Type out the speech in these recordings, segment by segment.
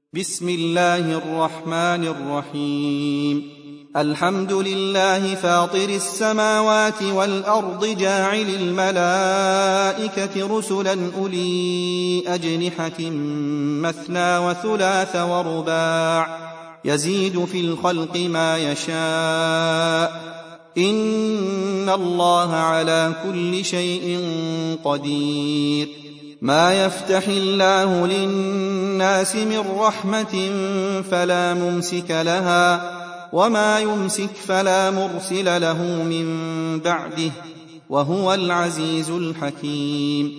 بسم الله الرحمن الرحيم. الحمد لله فاطر السماوات والأرض جاعل الملائكة رسلا أولي أجنحة مثنى وثلاث ورباع يزيد في الخلق ما يشاء إن الله على كل شيء قدير. ما يفتح الله للناس من رحمة فلا ممسك لها وما يمسك فلا مرسل له من بعده وهو العزيز الحكيم.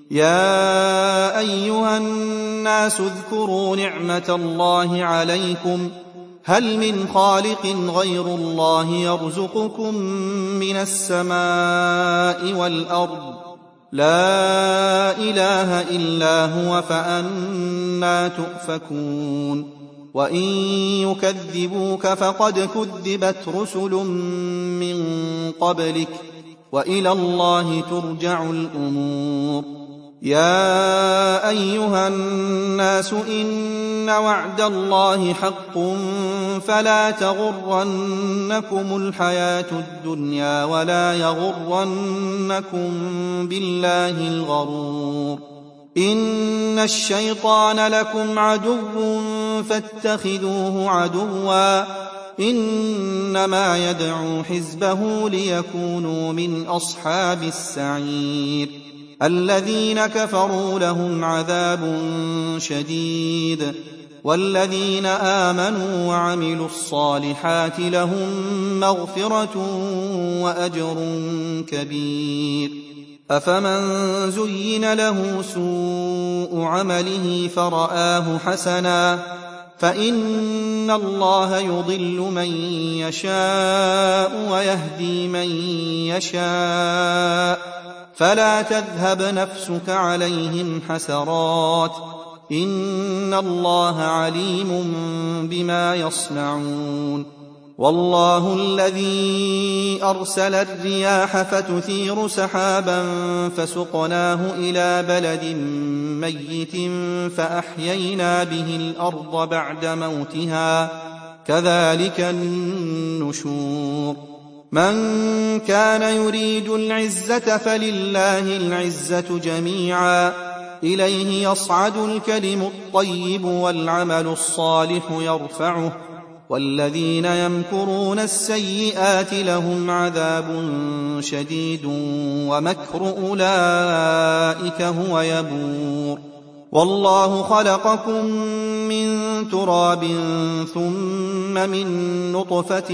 يا أيها الناس اذكروا نعمة الله عليكم هل من خالق غير الله يرزقكم من السماء والأرض لا إله إلا هو فأنى تؤفكون. وإن يكذبوك فقد كذبت رسل من قبلك وإلى الله ترجع الأمور. يا أيها الناس إن وعد الله حق فلا تغرنكم الحياة الدنيا ولا يغرنكم بالله الغرور. إن الشيطان لكم عدو فاتخذوه عدوا إنما يدعو حزبه ليكونوا من أصحاب السعير. الذين كفروا لهم عذاب شديد والذين آمنوا وعملوا الصالحات لهم مغفرة وأجر كبير. أفمن زين له سوء عمله فرآه حسنا فإن الله يضل من يشاء ويهدي من يشاء فلا تذهب نفسك عليهم حسرات إن الله عليم بما يصنعون. والله الذي أرسل الرياح فتثير سحابا فسقناه إلى بلد ميت فأحيينا به الأرض بعد موتها كذلك النشور. من كان يريد العزة فلله العزة جميعا إليه يصعد الكلم الطيب والعمل الصالح يرفعه والذين يمكرون السيئات لهم عذاب شديد ومكر أولئك هو يبور. والله خلقكم من تراب ثم من نطفة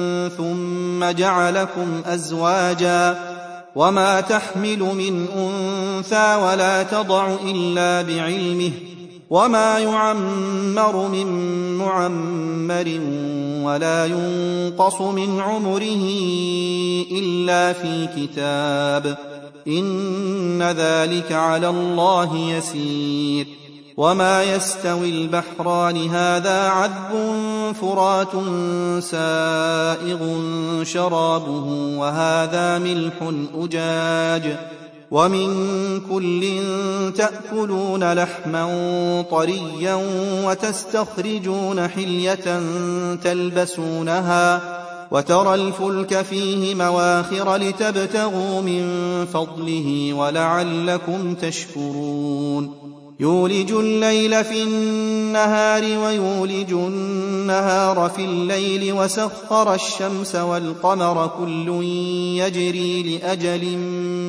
ثم جعلكم أزواجا وما تحمل من أنثى ولا تضع إلا بعلمه وما يعمر من معمر ولا ينقص من عمره إلا في كتاب إن ذلك على الله يسير. وما يستوي البحران هذا عذب فرات سائغ شرابه وهذا ملح أجاج ومن كل تأكلون لحما طريا وتستخرجون حلية تلبسونها وترى الفلك فيه مواخر لتبتغوا من فضله ولعلكم تشكرون. يولج الليل في النهار ويولج النهار في الليل وسخر الشمس والقمر كل يجري لأجل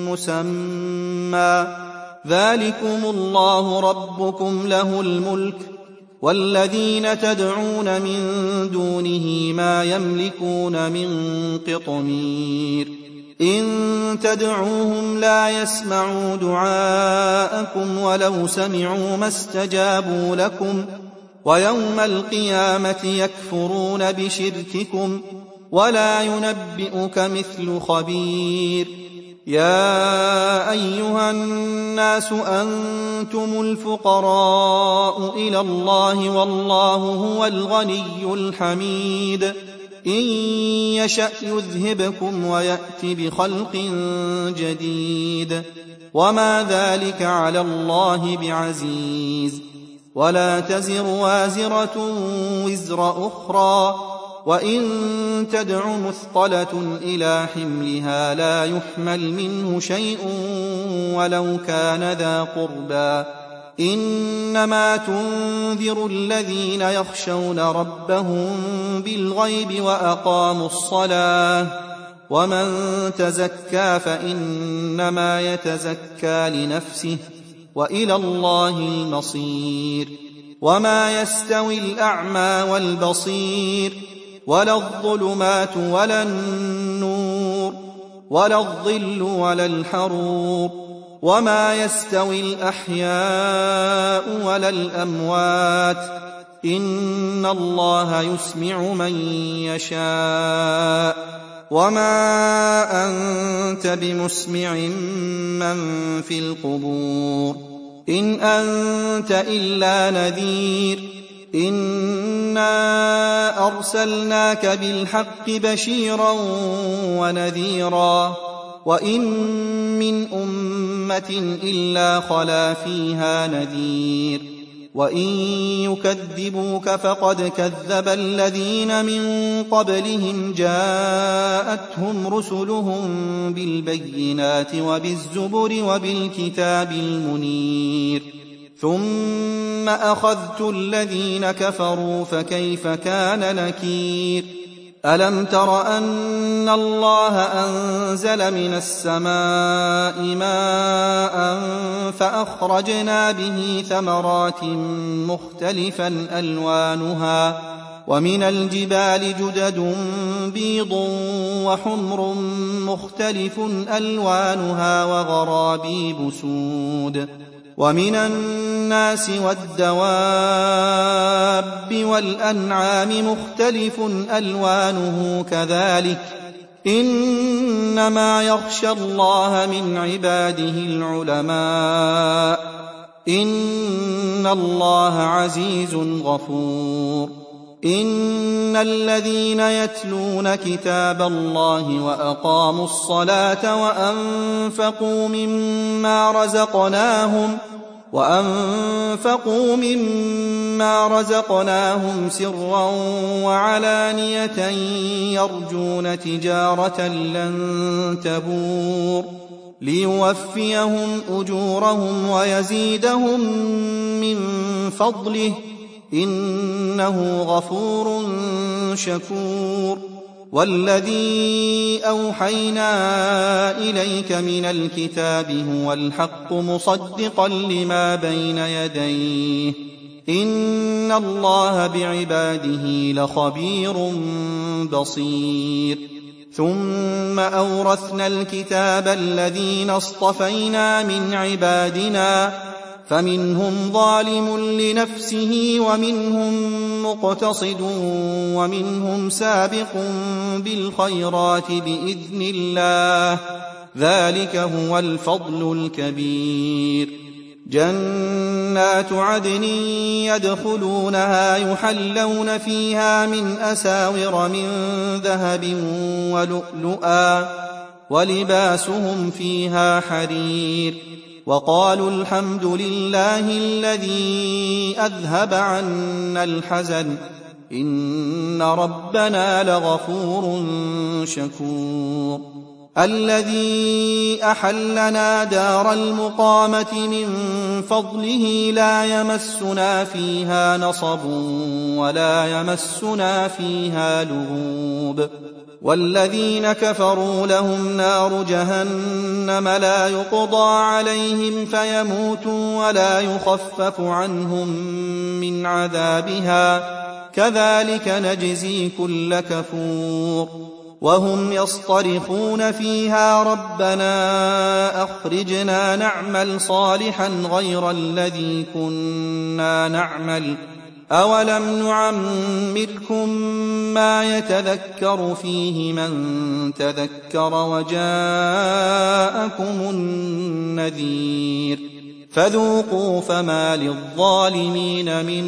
مسمى ذلكم الله ربكم له الملك والذين تدعون من دونه ما يملكون من قطمير. إن تدعوهم لا يسمعوا دعاءكم ولو سمعوا ما استجابوا لكم ويوم القيامة يكفرون بشرككم ولا ينبئك مثل خبير. يا أيها الناس أنتم الفقراء إلى الله والله هو الغني الحميد. إن يشأ يذهبكم ويأت بخلق جديد وما ذلك على الله بعزيز. ولا تزر وازرة وزر أخرى، وإن تدع مثقلة إلى حملها لا يحمل منه شيء ولو كان ذا قربى. إنما تنذر الذين يخشون ربهم بالغيب وأقاموا الصلاة، ومن تزكى فإنما يتزكى لنفسه، وإلى الله المصير. وما يستوي الأعمى والبصير، ولا الظلمات ولا النور، ولا الظل ولا الحرور، وما يستوي الأحياء ولا الأموات، إن الله يسمع من يشاء، وما أنت بمسمع من في القبور، إن أنت إلا نذير. إنا أرسلناك بالحق بشيرا ونذيرا، وإن من أمة إلا خلا فيها نذير، وإن يكذبوك فقد كذب الذين من قبلهم جاءتهم رسلهم بالبينات وبالزبر وبالكتاب المنير، ثم أخذت الذين كفروا فكيف كان نكير. ألم تر أن الله أنزل من السماء ماء فأخرجنا به ثمرات مختلفا ألوانها، ومن الجبال جدد بيض وحمر مختلف ألوانها وغرابيب سود، ومن الناس والدواب والأنعام مختلف ألوانه كذلك، إنما يخشى الله من عباده العلماء، إن الله عزيز غفور. إن الذين يتلون كتاب الله وأقاموا الصلاة وأنفقوا مما رزقناهم سرا وعلانية يرجون تجارة لن تبور، ليوفيهم أجورهم ويزيدهم من فضله، إنه غفور شكور. والذي أوحينا إليك من الكتاب هو الحق مصدقا لما بين يديه، إن الله بعباده لخبير بصير. ثم أورثنا الكتاب الذين اصطفينا من عبادنا، فمنهم ظالم لنفسه ومنهم مقتصد ومنهم سابق بالخيرات بإذن الله، ذلك هو الفضل الكبير. جنات عدن يدخلونها يحلون فيها من أساور من ذهب ولؤلؤا، ولباسهم فيها حرير، وقالوا الحمد لله الذي أذهب عنا الحزن، إن ربنا لغفور شكور. الذي أحلنا دار المقامة من فضله لا يمسنا فيها نصب ولا يمسنا فيها لغوب. والذين كفروا لهم نار جهنم لا يقضى عليهم فيموتوا ولا يخفف عنهم من عذابها، كذلك نجزي كل كفور. وهم يصطرخون فيها ربنا أخرجنا نعمل صالحا غير الذي كنا نعمل، أولم نعمركم ما يتذكر فيه من تذكر وجاءكم النذير، فذوقوا فما للظالمين من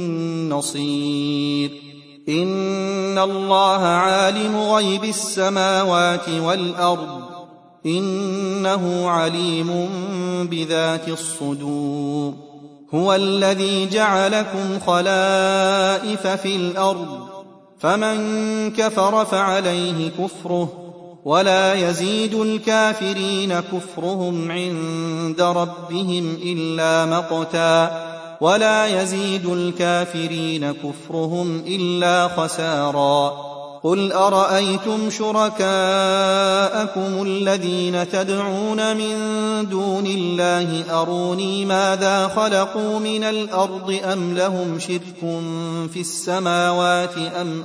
نصير. إن الله عالم غيب السماوات والأرض، إنه عليم بذات الصدور. هو الذي جعلكم خلائف في الأرض فمن كفر فعليه كفره ولا يزيد الكافرين كفرهم عند ربهم إلا مقتا ولا يزيد الكافرين كفرهم إلا خسارا قل أرأيتم شركاءكم الذين تدعون من دون الله أروني ماذا خلقوا من الأرض أم لهم شرك في السماوات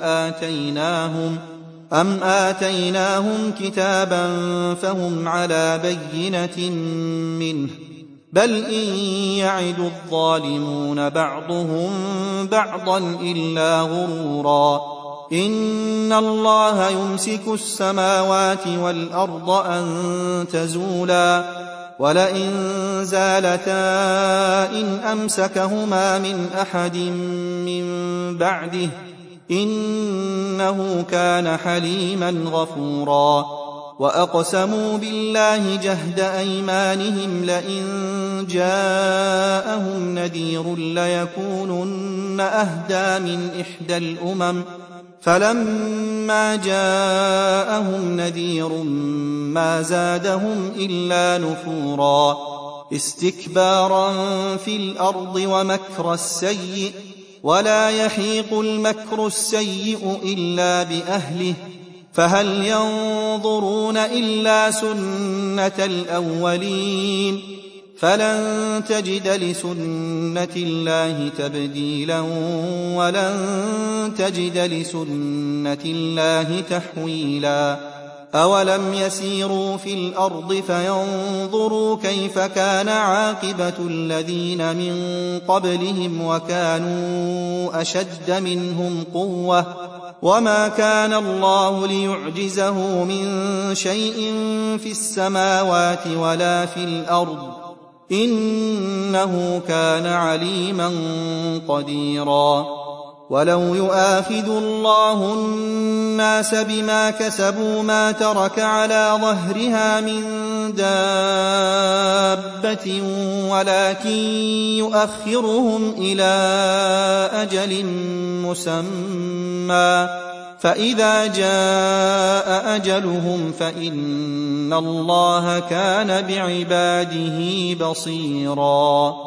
أم آتيناهم كتابا فهم على بينة منه بل إن يعد الظالمون بعضهم بعضا إلا غرورا إن الله يمسك السماوات والأرض أن تزولا ولئن زالتا إن أمسكهما من أحد من بعده إنه كان حليما غفورا وأقسموا بالله جهد أيمانهم لئن جاءهم نذير ليكونن أهدى من إحدى الأمم فلما جاءهم نذير ما زادهم إلا نفورا استكبارا في الأرض ومكر السيء ولا يحيق المكر السيء إلا بأهله فهل ينظرون إلا سنة الأولين فلن تجد لسنة الله تبديلا ولن تجد لسنة الله تحويلا أولم يسيروا في الأرض فينظروا كيف كان عاقبة الذين من قبلهم وكانوا أشد منهم قوة وما كان الله ليعجزه من شيء في السماوات ولا في الأرض إنه كان عليما قديرا ولو يؤاخذ الله الناس بما كسبوا ما ترك على ظهرها من دابة ولكن يؤخرهم إلى أجل مسمى فإذا جاء أجلهم فإن الله كان بعباده بصيرا